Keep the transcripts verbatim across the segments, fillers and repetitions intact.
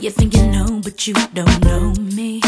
You think you know, but you don't know me.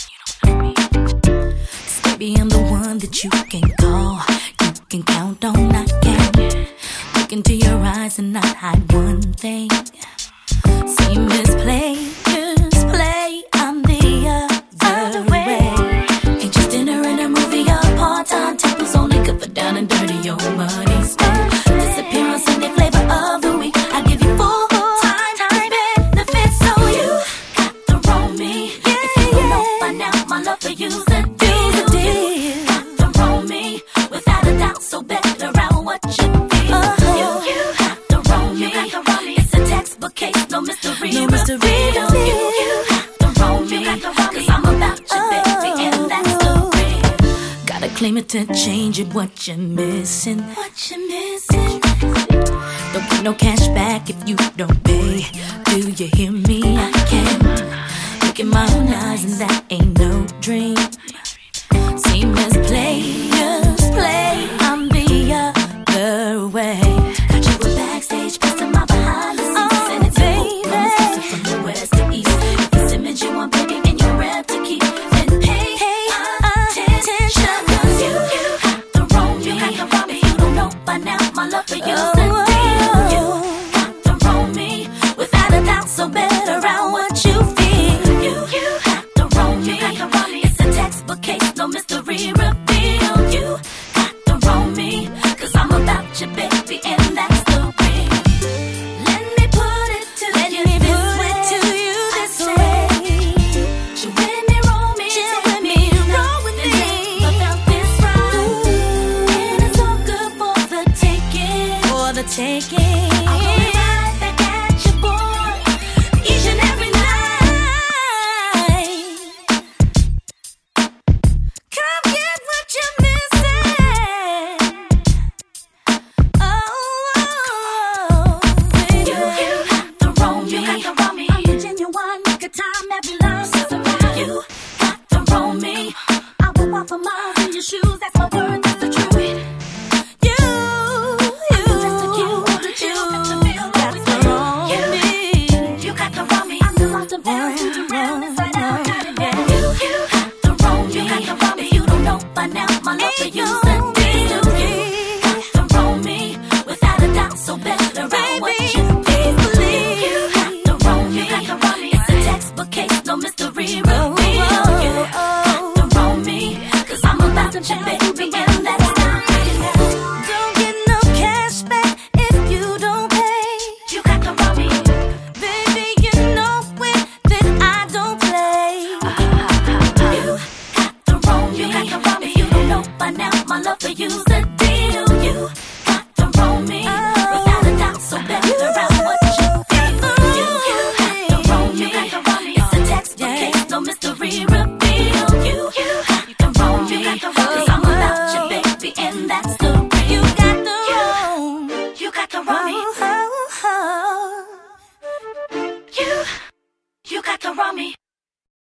'Cause baby, I'm the one that you can call, you can count on. I can look into your eyes and not hide one thing. See misplayers play on the other way. Ain't just dinner and a movie or part-time tables only good for down and dirty. Your money spent. Disappear on Sunday, flavor of the week. I give you full time benefits, so you got to roll me. If you don't know by now, my love for you's a deal. You got to roll me without a doubt, so better out what you feel. You, you got to roll me. It's a textbook case, no mystery. No mystery. You, you got to roll me, 'cause I'm about you, baby, and that's the real. Gotta claim it to change it, what you're missing. What you missing? Don't get no cash back if you don't pay. Do you hear me? I can look in my own eyes and that ain't no dream. Same as players play on the other way. Got you a backstage, passing my behind the scenes, and it's baby from the west to east. If it's image you want, baby, and your rep to keep, then pay attention, 'cause you, you got to roll me. If you don't know by now, my love for you's a deal. You got to roll me without a doubt, so better out what you feel. You, you got to roll me. It's a textbook case, no mystery reveal. You got to roll me, 'cause I'm about you, baby, and that's the real. Let me put it to Let you me this put way. It to you this I way. Chill with me, roll me, chill with me, roll with me. About this ride, and it's all good for the taking. For the taking. I'm gonna ride back at you, boy, each and every night. Come get what you're missing. Oh, baby. You, you got to roll me. I'm the genuine, good time every love. You got to roll me. I will walk for miles in your shoes. That's my word, that's the truth. You, you, just a cute, you, got to roll me. You got to roll me. I'm the lost and found, to round inside out. You, you got to roll me. If you don't know by now, my love for you's a deal. You got to roll me without a doubt, so better out what you feel. You got to roll me. It's a textbook case, no mystery reveal. You got to roll me, 'cause I'm about you, baby, and that's the real. Don't get no cash back if you don't pay. You got to roll me, baby, you know it that I don't play. You got to roll me. If you don't know by now, my love for you's